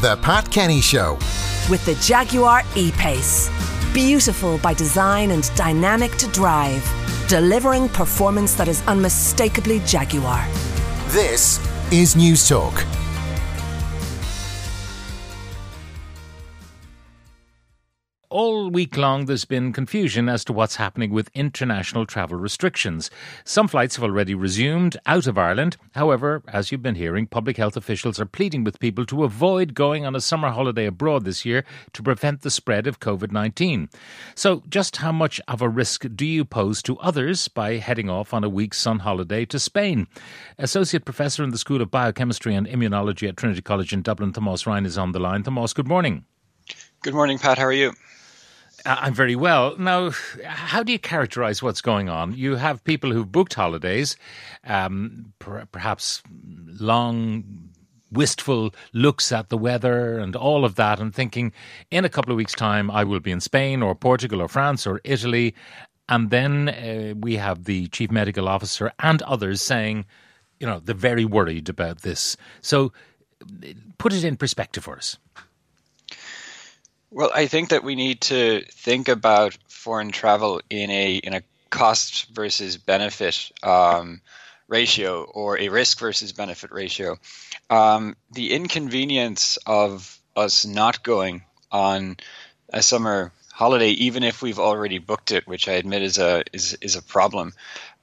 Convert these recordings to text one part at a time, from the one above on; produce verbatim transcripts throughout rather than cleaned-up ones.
The Pat Kenny Show. With the Jaguar E-Pace. Beautiful by design and dynamic to drive. Delivering performance that is unmistakably Jaguar. This is News Talk. All week long, there's been confusion as to what's happening with international travel restrictions. Some flights have already resumed out of Ireland. However, as you've been hearing, public health officials are pleading with people to avoid going on a summer holiday abroad this year to prevent the spread of covid nineteen. So just how much of a risk do you pose to others by heading off on a week's sun holiday to Spain? Associate Professor in the School of Biochemistry and Immunology at Trinity College in Dublin, Tomás Ryan, is on the line. Tomás, good morning. Good morning, Pat. How are you? I'm very well. Now, how do you characterise what's going on? You have people who've booked holidays, um, per- perhaps long, wistful looks at the weather and all of that, and thinking, in a couple of weeks' time, I will be in Spain or Portugal or France or Italy. And then uh, we have the chief medical officer and others saying, you know, they're very worried about this. So put it in perspective for us. Well, I think that we need to think about foreign travel in a in a cost versus benefit um, ratio, or a risk versus benefit ratio. Um, the inconvenience of us not going on a summer holiday, even if we've already booked it, which I admit is a is is a problem,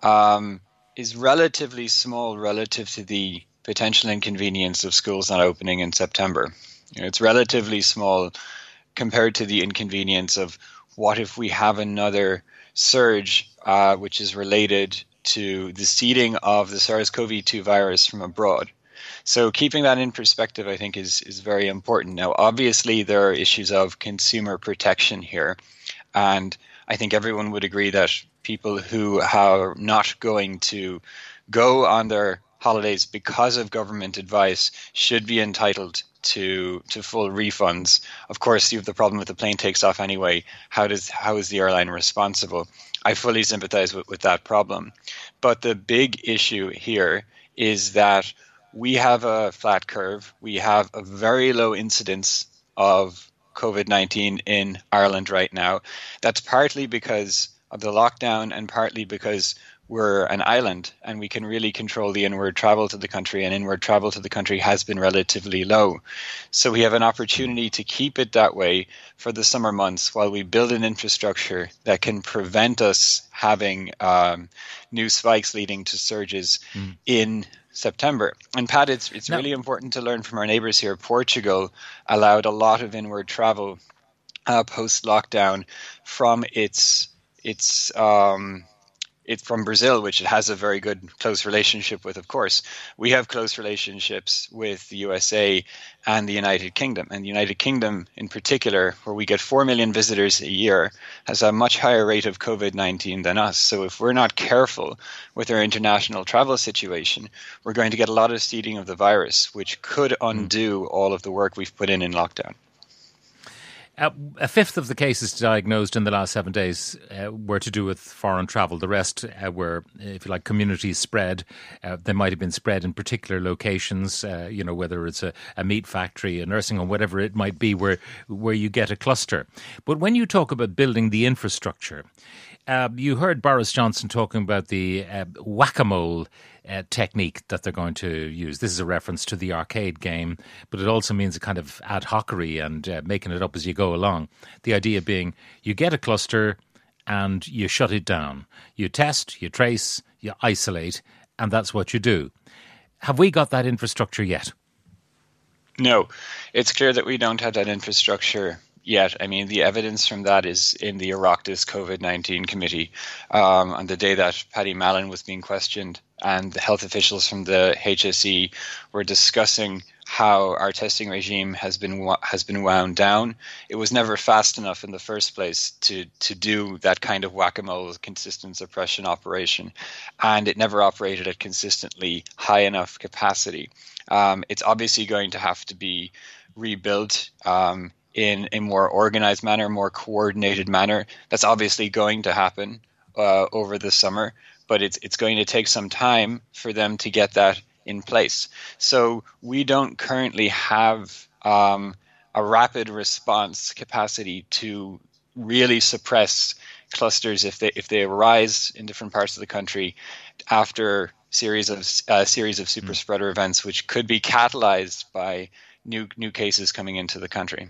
um, is relatively small relative to the potential inconvenience of schools not opening in September. You know, it's relatively small compared to the inconvenience of what if we have another surge, uh, which is related to the seeding of the SARS-C o V two virus from abroad. So keeping that in perspective, I think, is, is very important. Now, obviously, there are issues of consumer protection here. And I think everyone would agree that people who are not going to go on their holidays because of government advice should be entitled to to full refunds. Of course, you have the problem with the plane takes off anyway. How does how is the airline responsible? I fully sympathize with, with that problem. But the big issue here is that we have a flat curve. We have a very low incidence of covid nineteen in Ireland right now. That's partly because of the lockdown and partly because we're an island and we can really control the inward travel to the country, and inward travel to the country has been relatively low. So we have an opportunity to keep it that way for the summer months while we build an infrastructure that can prevent us having um, new spikes leading to surges mm. in September. And Pat, it's, it's no. really important to learn from our neighbours here. Portugal allowed a lot of inward travel uh, post-lockdown from its its um, It's from Brazil, which it has a very good close relationship with, of course. We have close relationships with the U S A and the United Kingdom. And the United Kingdom in particular, where we get four million visitors a year, has a much higher rate of covid nineteen than us. So if we're not careful with our international travel situation, we're going to get a lot of seeding of the virus, which could undo all of the work we've put in in lockdown. Uh, a fifth of the cases diagnosed in the last seven days uh, were to do with foreign travel. The rest uh, were, if you like, community spread. Uh, they might have been spread in particular locations, uh, you know, whether it's a, a meat factory, a nursing home, whatever it might be, where where you get a cluster. But when you talk about building the infrastructure, uh, you heard Boris Johnson talking about the uh, whack-a-mole Uh, technique that they're going to use. This is a reference to the arcade game, but it also means a kind of ad hocery and uh, making it up as you go along. The idea being you get a cluster and you shut it down. You test, you trace, you isolate, and that's what you do. Have we got that infrastructure yet? No, it's clear that we don't have that infrastructure yet. I mean, the evidence from that is in the Oireachtas covid nineteen committee um, on the day that Paddy Mallon was being questioned, and the health officials from the H S E were discussing how our testing regime has been has been wound down. It was never fast enough in the first place to to do that kind of whack-a-mole consistent suppression operation, and it never operated at consistently high enough capacity. Um, it's obviously going to have to be rebuilt um, in a more organized manner, more coordinated manner. That's obviously going to happen uh, over the summer, but it's it's going to take some time for them to get that in place. So we don't currently have um, a rapid response capacity to really suppress clusters if they if they arise in different parts of the country after series of uh, series of super spreader events, which could be catalyzed by new new cases coming into the country.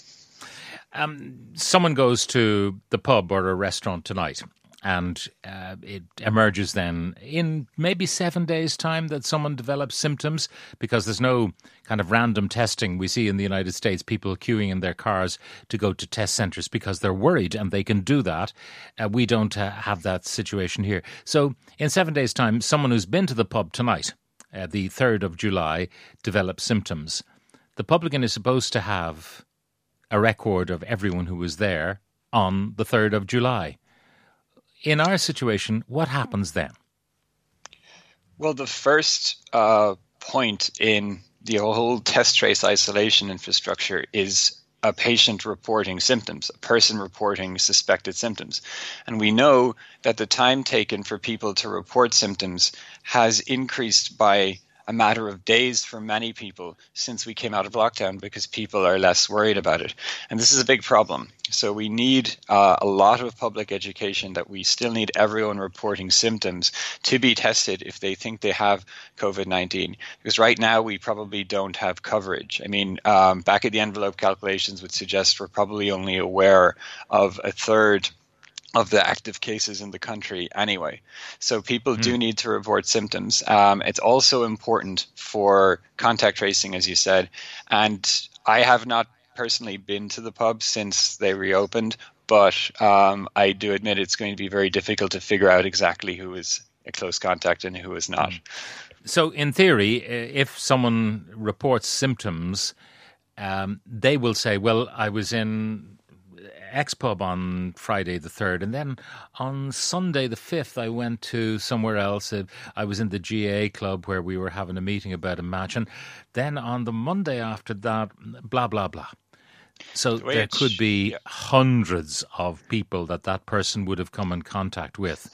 Um, someone goes to the pub or a restaurant tonight, and uh, it emerges then in maybe seven days' time that someone develops symptoms, because there's no kind of random testing. We see in the United States people queuing in their cars to go to test centres because they're worried, and they can do that. Uh, we don't uh, have that situation here. So in seven days' time, someone who's been to the pub tonight, uh, the third of July, develops symptoms. The publican is supposed to have a record of everyone who was there on the third of July. In our situation, what happens then? Well, the first uh, point in the whole test trace isolation infrastructure is a patient reporting symptoms, a person reporting suspected symptoms. And we know that the time taken for people to report symptoms has increased by a matter of days for many people since we came out of lockdown, because people are less worried about it. And this is a big problem. So we need uh, a lot of public education that we still need everyone reporting symptoms to be tested if they think they have COVID nineteen. Because right now we probably don't have coverage. I mean, um, back of the envelope calculations would suggest we're probably only aware of a third of the active cases in the country anyway. So people mm. do need to report symptoms. Um, it's also important for contact tracing, as you said. And I have not personally been to the pub since they reopened, but um, I do admit it's going to be very difficult to figure out exactly who is a close contact and who is not. So in theory, if someone reports symptoms, um, they will say, well, I was in X pub on Friday the third, and then on Sunday the fifth I went to somewhere else. I was in the G A club where we were having a meeting about a match, and then on the Monday after that, blah, blah, blah. So the there could be yeah. hundreds of people that that person would have come in contact with.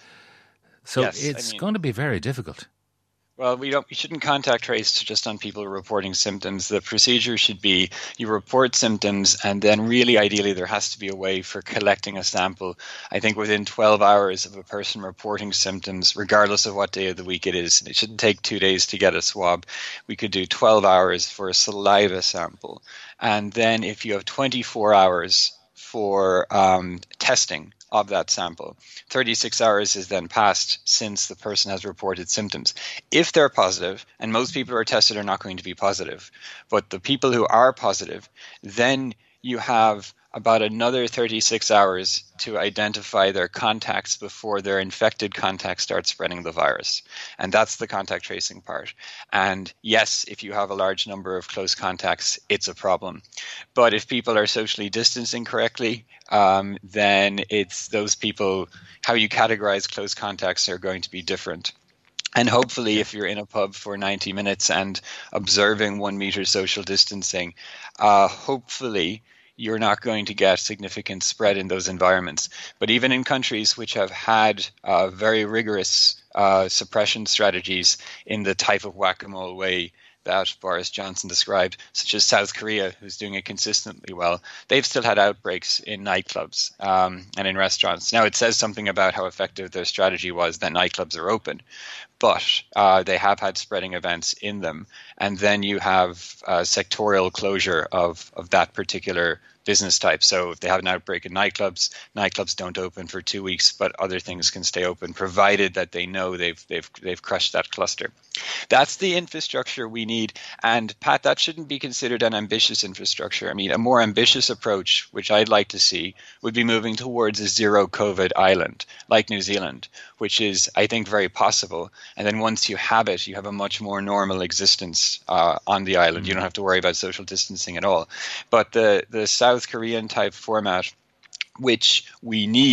So yes, it's I mean, going to be very difficult. Well, we don't. We shouldn't contact trace just on people reporting symptoms. The procedure should be you report symptoms, and then really ideally there has to be a way for collecting a sample. I think within twelve hours of a person reporting symptoms, regardless of what day of the week it is. It shouldn't take two days to get a swab. We could do twelve hours for a saliva sample, and then if you have twenty-four hours for um, testing of that sample. thirty-six hours is then passed since the person has reported symptoms. If they're positive, and most people who are tested are not going to be positive, but the people who are positive, then you have about another thirty-six hours to identify their contacts before their infected contacts start spreading the virus. And that's the contact tracing part. And yes, if you have a large number of close contacts, it's a problem. But if people are socially distancing correctly, um, then it's those people, how you categorize close contacts are going to be different. And hopefully, if you're in a pub for ninety minutes and observing one meter social distancing, uh, hopefully you're not going to get significant spread in those environments. But even in countries which have had uh, very rigorous uh, suppression strategies in the type of whack-a-mole way that Boris Johnson described, such as South Korea, who's doing it consistently well, they've still had outbreaks in nightclubs um, and in restaurants. Now, it says something about how effective their strategy was that nightclubs are open, but uh, they have had spreading events in them. And then you have uh, sectorial closure of, of that particular business type. So if they have an outbreak in nightclubs, nightclubs don't open for two weeks, but other things can stay open, provided that they know they've they've they've crushed that cluster. That's the infrastructure we need. And Pat, that shouldn't be considered an ambitious infrastructure. I mean, a more ambitious approach, which I'd like to see, would be moving towards a zero COVID island like New Zealand, which is, I think, very possible. And then once you have it, you have a much more normal existence uh, on the island. Mm-hmm. You don't have to worry about social distancing at all. But the the South Korean type format, which we need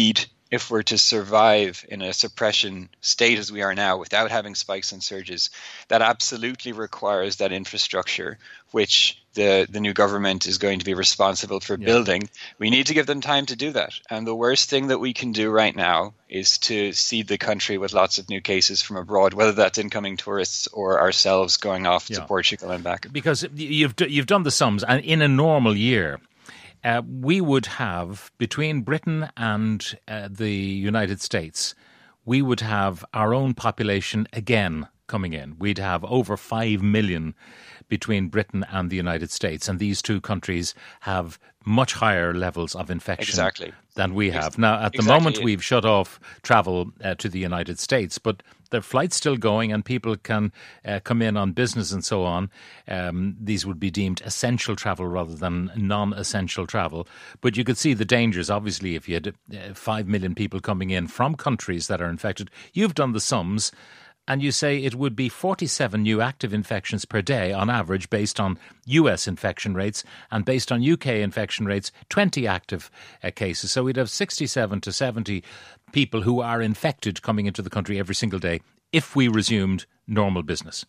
if we're to survive in a suppression state as we are now without having spikes and surges, that absolutely requires that infrastructure, which the, the new government is going to be responsible for yeah. building. We need to give them time to do that. And the worst thing that we can do right now is to seed the country with lots of new cases from abroad, whether that's incoming tourists or ourselves going off yeah. to Portugal and back. Because you've you've done the sums, and in a normal year, Uh, we would have, between Britain and uh, the United States, we would have our own population again coming in. We'd have over five million between Britain and the United States. And these two countries have much higher levels of infection exactly. than we have. Now, at the exactly. moment, we've shut off travel uh, to the United States, but the flight's still going and people can uh, come in on business and so on. Um, these would be deemed essential travel rather than non-essential travel. But you could see the dangers, obviously, if you had uh, five million people coming in from countries that are infected. You've done the sums, and you say it would be forty-seven new active infections per day on average based on U S infection rates, and based on U K infection rates, twenty active uh, cases. So we'd have sixty-seven to seventy people who are infected coming into the country every single day if we resumed normal business.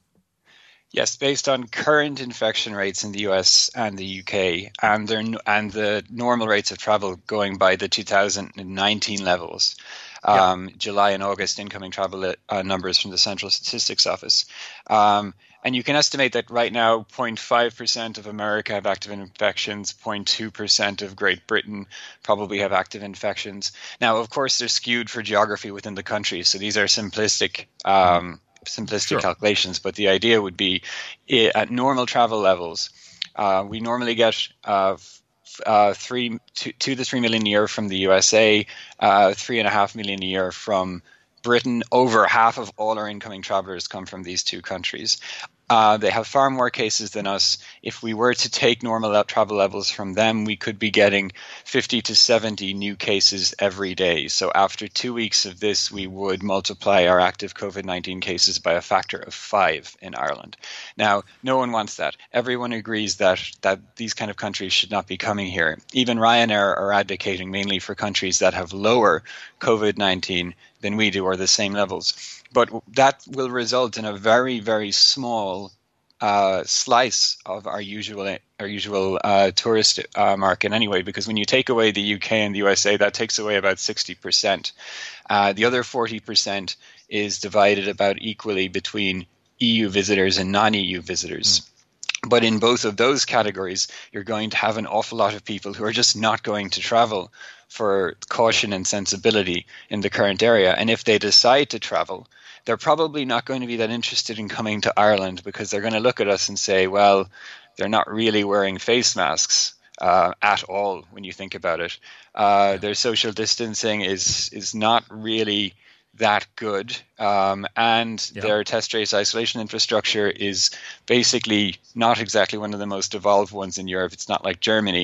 Yes, based on current infection rates in the U S and the U K and their, and the normal rates of travel going by the two thousand nineteen levels. Um, yeah. July and August incoming travel uh, numbers from the Central Statistics Office. Um, and you can estimate that right now zero point five percent of America have active infections, zero point two percent of Great Britain probably have active infections. Now, of course, they're skewed for geography within the country, so these are simplistic um, simplistic sure. calculations, but the idea would be at normal travel levels, uh, we normally get uh, Uh, three, two, two to three million a year from the U S A, uh, three and a half million a year from Britain. Over half of all our incoming travelers come from these two countries. Uh, they have far more cases than us. If we were to take normal travel levels from them, we could be getting fifty to seventy new cases every day. So after two weeks of this, we would multiply our active COVID nineteen cases by a factor of five in Ireland. Now, no one wants that. Everyone agrees that, that these kind of countries should not be coming here. Even Ryanair are advocating mainly for countries that have lower COVID nineteen than we do, or the same levels. But that will result in a very, very small uh, slice of our usual our usual uh, tourist uh, market anyway, because when you take away the U K and the U S A, that takes away about sixty percent. Uh, the other forty percent is divided about equally between E U visitors and non-E U visitors. Mm. But in both of those categories, you're going to have an awful lot of people who are just not going to travel for caution and sensibility in the current area. And if they decide to travel, they're probably not going to be that interested in coming to Ireland, because they're going to look at us and say, well, they're not really wearing face masks uh, at all when you think about it. Uh, their social distancing is is not really that good, um, and yep. their test trace isolation infrastructure is basically not exactly one of the most evolved ones in Europe. It's not like Germany.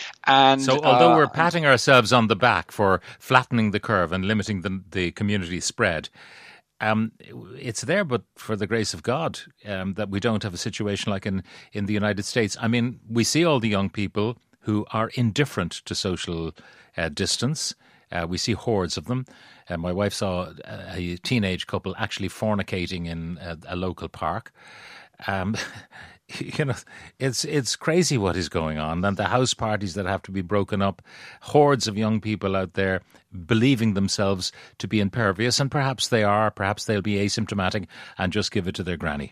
And so although uh, we're patting ourselves on the back for flattening the curve and limiting the, the community spread, um, it's there but for the grace of God um, that we don't have a situation like in, in the United States. I mean, we see all the young people who are indifferent to social uh, distance. Uh, we see hordes of them. Uh, my wife saw a, a teenage couple actually fornicating in a, a local park. Um, you know, it's it's crazy what is going on. And the house parties that have to be broken up, hordes of young people out there believing themselves to be impervious, and perhaps they are, perhaps they'll be asymptomatic and just give it to their granny.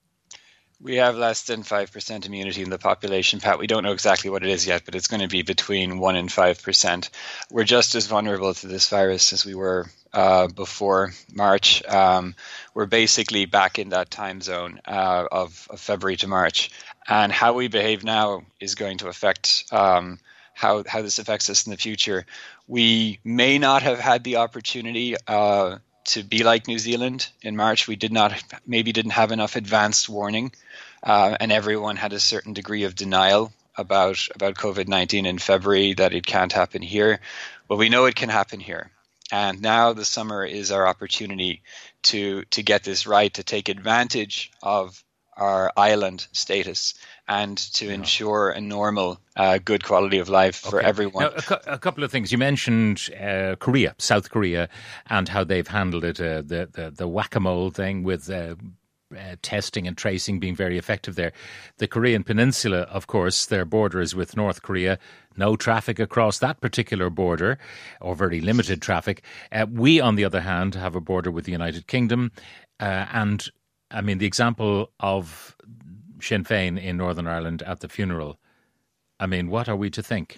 We have less than five percent immunity in the population, Pat. We don't know exactly what it is yet, but it's going to be between one and five percent. We're just as vulnerable to this virus as we were uh, before March. Um, we're basically back in that time zone uh, of, of February to March. And how we behave now is going to affect um, how, how this affects us in the future. We may not have had the opportunity uh, to be like New Zealand in March. We did not, maybe didn't have enough advanced warning, uh, and everyone had a certain degree of denial about about COVID nineteen in February, that it can't happen here. But we know it can happen here. And now the summer is our opportunity to to get this right, to take advantage of our island status and to yeah. ensure a normal, uh, good quality of life for okay. everyone. Now, a, cu- a couple of things. You mentioned uh, Korea, South Korea, and how they've handled it, uh, the, the, the whack-a-mole thing with uh, uh, testing and tracing being very effective there. The Korean Peninsula, of course, their border is with North Korea. No traffic across that particular border, or very limited traffic. Uh, we, on the other hand, have a border with the United Kingdom. Uh, and, I mean, the example of Sinn Féin in Northern Ireland at the funeral, I mean, what are we to think?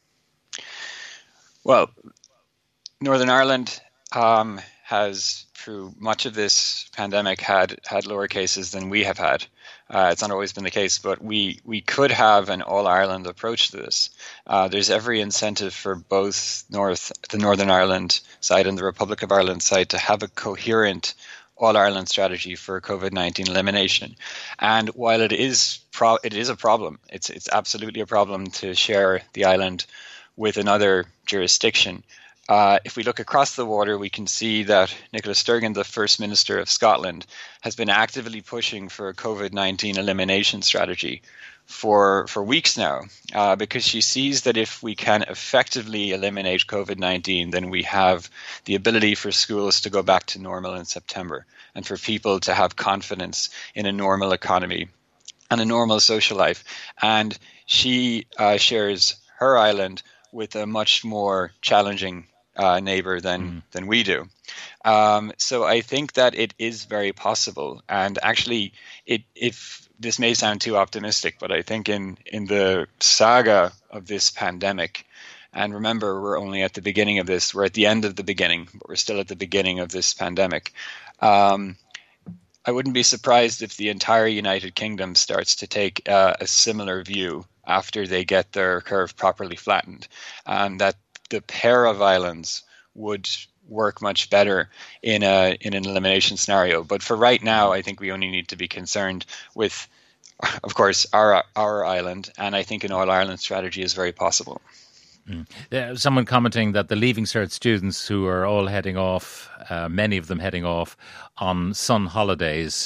Well, Northern Ireland um, has, through much of this pandemic, had, had lower cases than we have had. Uh, it's not always been the case, but we, we could have an all-Ireland approach to this. Uh, there's every incentive for both North, the Northern Ireland side and the Republic of Ireland side to have a coherent all-Ireland strategy for COVID nineteen elimination. And while it is pro- it is a problem, it's it's absolutely a problem to share the island with another jurisdiction. Uh, if we look across the water, we can see that Nicola Sturgeon, the First Minister of Scotland, has been actively pushing for a COVID nineteen elimination strategy for for weeks now, uh, because she sees that if we can effectively eliminate COVID nineteen, then we have the ability for schools to go back to normal in September and for people to have confidence in a normal economy and a normal social life. And she uh, shares her island with a much more challenging uh, neighbor than, mm. than we do. Um, so I think that it is very possible. And actually, it if this may sound too optimistic, but I think in, in the saga of this pandemic, and remember, we're only at the beginning of this, we're at the end of the beginning, but we're still at the beginning of this pandemic. Um, I wouldn't be surprised if the entire United Kingdom starts to take uh, a similar view after they get their curve properly flattened, and that the pair of islands would work much better in a in an elimination scenario. But for right now, I think we only need to be concerned with, of course, our our island, and I think an all-Ireland strategy is very possible. Mm. Uh, someone commenting that the Leaving Cert students who are all heading off, uh, many of them heading off on sun holidays,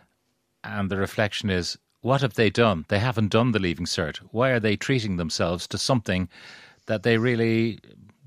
and the reflection is, what have they done? They haven't done the Leaving Cert. Why are they treating themselves to something that they really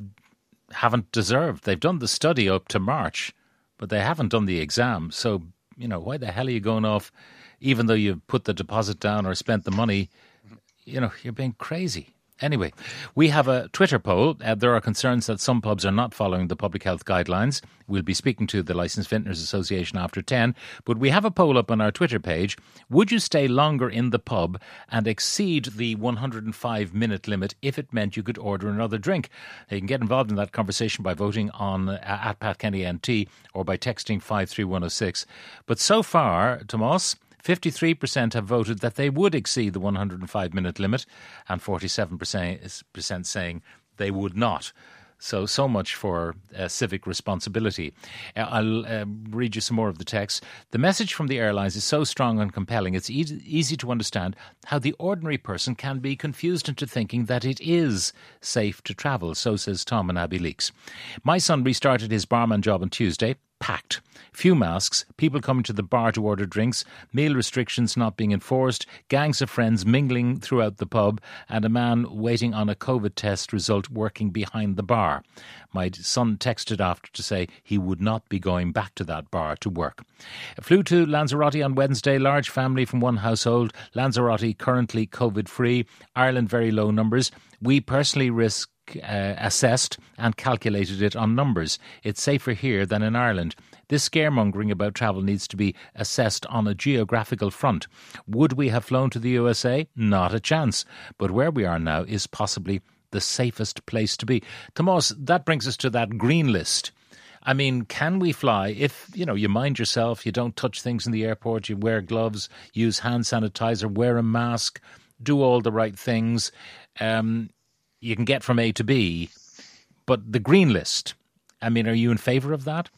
haven't deserved? They've done the study up to March, but they haven't done the exam. So, you know, why the hell are you going off, even though you've put the deposit down or spent the money? You know, you're being crazy. Anyway, we have a Twitter poll. Uh, there are concerns that some pubs are not following the public health guidelines. We'll be speaking to the Licensed Vintners Association after ten. But we have a poll up on our Twitter page. Would you stay longer in the pub and exceed the one hundred five minute limit if it meant you could order another drink? You can get involved in that conversation by voting on uh, at Pat Kenny N T or by texting five three one oh six. But so far, Tomas, fifty-three percent have voted that they would exceed the one hundred five minute limit, and forty-seven percent saying they would not. So, so much for uh, civic responsibility. Uh, I'll uh, read you some more of the text. The message from the airlines is so strong and compelling, it's e- easy to understand how the ordinary person can be confused into thinking that it is safe to travel, so says Tom and Abbey Leaks. My son restarted his barman job on Tuesday. Packed. Few masks, people coming to the bar to order drinks, meal restrictions not being enforced, gangs of friends mingling throughout the pub, and a man waiting on a COVID test result working behind the bar. My son texted after to say he would not be going back to that bar to work. I flew to Lanzarote on Wednesday, large family from one household. Lanzarote currently COVID-free, Ireland very low numbers. We personally risk Uh, assessed and calculated it on numbers. It's safer here than in Ireland. This scaremongering about travel needs to be assessed on a geographical front. Would we have flown to the U S A? Not a chance. But where we are now is possibly the safest place to be. Tomas, that brings us to that green list. I mean, can we fly if, you know, you mind yourself, you don't touch things in the airport, you wear gloves, use hand sanitizer, wear a mask, do all the right things, um... you can get from A to B, but the green list, I mean, are you in favour of that?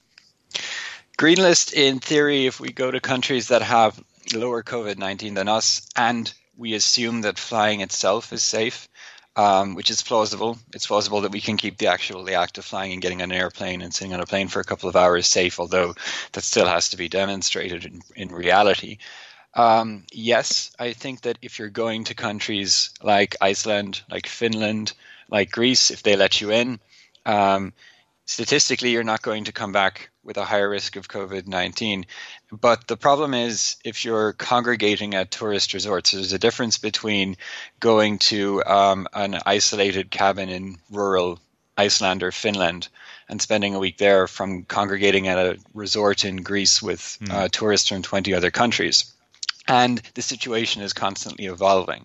Green list, in theory, if we go to countries that have lower COVID nineteen than us, and we assume that flying itself is safe, um, which is plausible. It's plausible that we can keep the actual the act of flying and getting on an airplane and sitting on a plane for a couple of hours safe, although that still has to be demonstrated in, in reality. Um, yes, I think that if you're going to countries like Iceland, like Finland, like Greece, if they let you in, um, statistically, you're not going to come back with a higher risk of COVID nineteen. But the problem is if you're congregating at tourist resorts, there's a difference between going to um, an isolated cabin in rural Iceland or Finland and spending a week there from congregating at a resort in Greece with mm. uh, tourists from twenty other countries. And the situation is constantly evolving.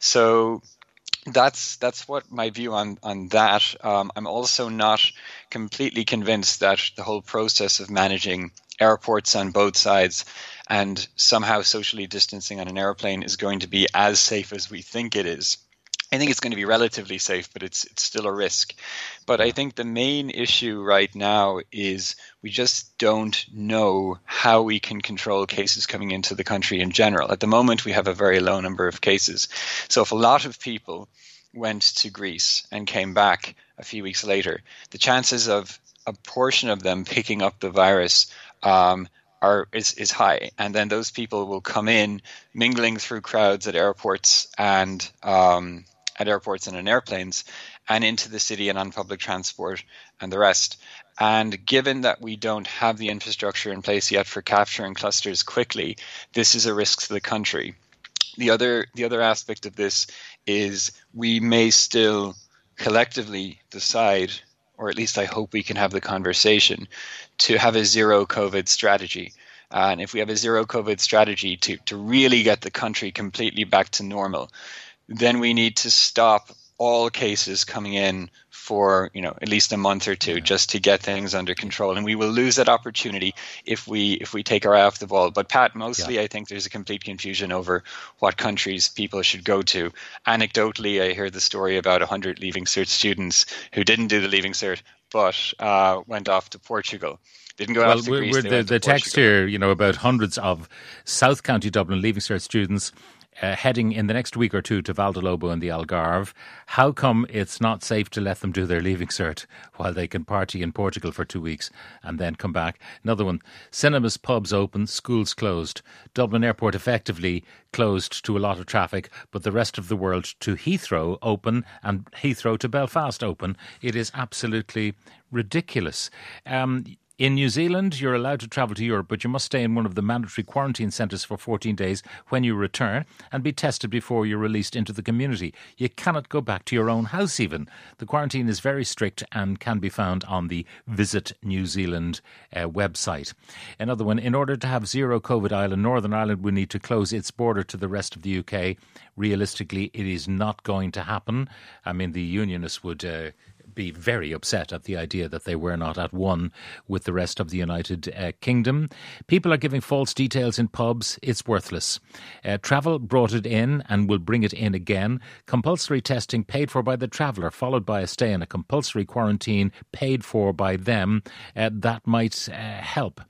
So that's that's what my view on, on that. Um, I'm also not completely convinced that the whole process of managing airports on both sides and somehow socially distancing on an airplane is going to be as safe as we think it is. I think it's going to be relatively safe, but it's it's still a risk. But I think the main issue right now is we just don't know how we can control cases coming into the country in general. At the moment, we have a very low number of cases. So if a lot of people went to Greece and came back a few weeks later, the chances of a portion of them picking up the virus um, are is, is high. And then those people will come in mingling through crowds at airports and um at airports and in airplanes and into the city and on public transport and the rest. And given that we don't have the infrastructure in place yet for capturing clusters quickly, this is a risk to the country. The other the other aspect of this is we may still collectively decide, or at least I hope we can have the conversation, to have a zero COVID strategy. Uh, and if we have a zero COVID strategy to, to really get the country completely back to normal, then we need to stop all cases coming in for, you know, at least a month or two, yeah. just to get things under control. And we will lose that opportunity if we if we take our eye off the ball. But Pat, mostly yeah. I think there's a complete confusion over what countries people should go to. Anecdotally, I hear the story about one hundred Leaving Cert students who didn't do the Leaving Cert, but uh, went off to Portugal. Didn't go well, off to Greece. We're, they the went to the text Portugal. here, you know, about hundreds of South County Dublin Leaving Cert students Uh, heading in the next week or two to Valdolobo in the Algarve. How come it's not safe to let them do their Leaving Cert while they can party in Portugal for two weeks and then come back? Another one, cinemas, pubs open, schools closed. Dublin Airport effectively closed to a lot of traffic, but the rest of the world to Heathrow open and Heathrow to Belfast open. It is absolutely ridiculous. Um In New Zealand, you're allowed to travel to Europe, but you must stay in one of the mandatory quarantine centres for fourteen days when you return and be tested before you're released into the community. You cannot go back to your own house even. The quarantine is very strict and can be found on the Visit New Zealand uh, website. Another one, in order to have zero COVID Ireland, Northern Ireland will need to close its border to the rest of the U K. Realistically, it is not going to happen. I mean, the Unionists would Uh, be very upset at the idea that they were not at one with the rest of the United uh, Kingdom. People are giving false details in pubs. It's worthless. Uh, travel brought it in and will bring it in again. Compulsory testing paid for by the traveller, followed by a stay in a compulsory quarantine paid for by them. Uh, that might uh, help.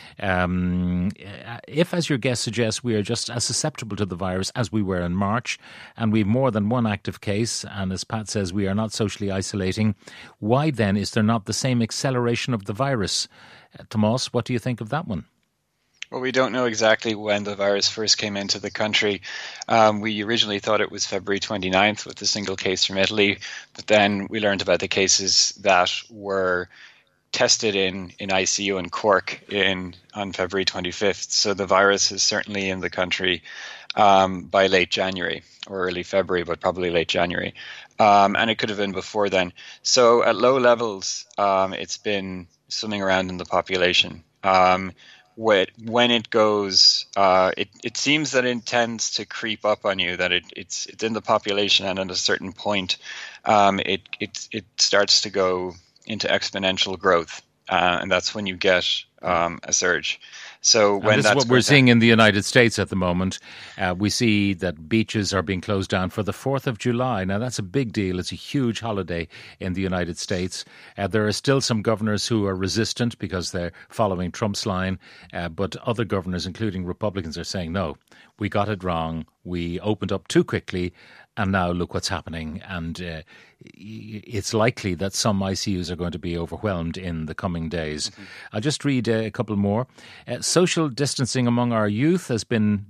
Um, if, as your guest suggests, we are just as susceptible to the virus as we were in March, and we have more than one active case, and as Pat says, we are not socially isolating, why then is there not the same acceleration of the virus? Uh, Tomas, what do you think of that one? Well, we don't know exactly when the virus first came into the country. Um, we originally thought it was February twenty-ninth with a single case from Italy, but then we learned about the cases that were tested in, in I C U in Cork in on February twenty-fifth. So the virus is certainly in the country um, by late January or early February, but probably late January. Um, and it could have been before then. So at low levels, um, it's been swimming around in the population. Um, when it goes, uh, it, it seems that it tends to creep up on you, that it, it's it's in the population, and at a certain point, um, it it it starts to go into exponential growth, uh, and that's when you get um, a surge. So when and this that's is what we're seeing in the United States at the moment. Uh, we see that beaches are being closed down for the fourth of July. Now, that's a big deal. It's a huge holiday in the United States. Uh, there are still some governors who are resistant because they're following Trump's line, uh, but other governors, including Republicans, are saying, no, we got it wrong. We opened up too quickly, and now look what's happening. And uh, it's likely that some I C Us are going to be overwhelmed in the coming days. Mm-hmm. I'll just read uh, a couple more. Uh, social distancing among our youth has been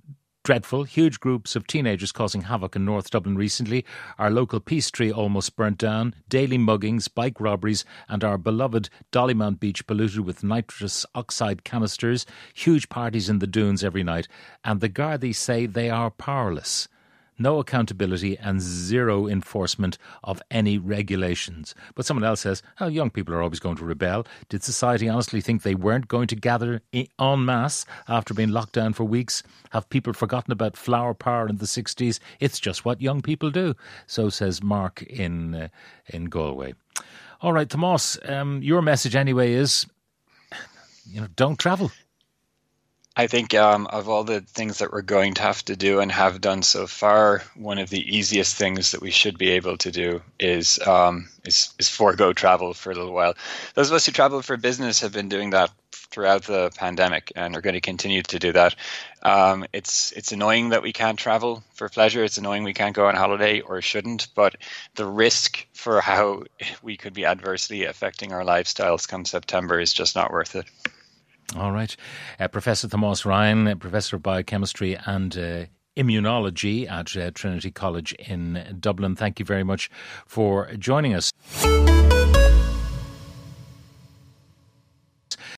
dreadful. Huge groups of teenagers causing havoc in North Dublin recently. Our local Peace Tree almost burnt down. Daily muggings, bike robberies, and our beloved Dollymount Beach polluted with nitrous oxide canisters. Huge parties in the dunes every night. And the Gardaí say they are powerless. No accountability and zero enforcement of any regulations. But someone else says, oh, young people are always going to rebel. Did society honestly think they weren't going to gather en masse after being locked down for weeks? Have people forgotten about flower power in the sixties? It's just what young people do. So says Mark in uh, in Galway. All right, Tomas, um, your message anyway is, you know, don't travel. I think um, of all the things that we're going to have to do and have done so far, one of the easiest things that we should be able to do is um, is, is forego travel for a little while. Those of us who travel for business have been doing that throughout the pandemic and are going to continue to do that. Um, it's it's annoying that we can't travel for pleasure. It's annoying we can't go on holiday or shouldn't. But the risk for how we could be adversely affecting our lifestyles come September is just not worth it. All right. Uh, Professor Tomas Ryan, uh, Professor of Biochemistry and uh, Immunology at uh, Trinity College in Dublin. Thank you very much for joining us.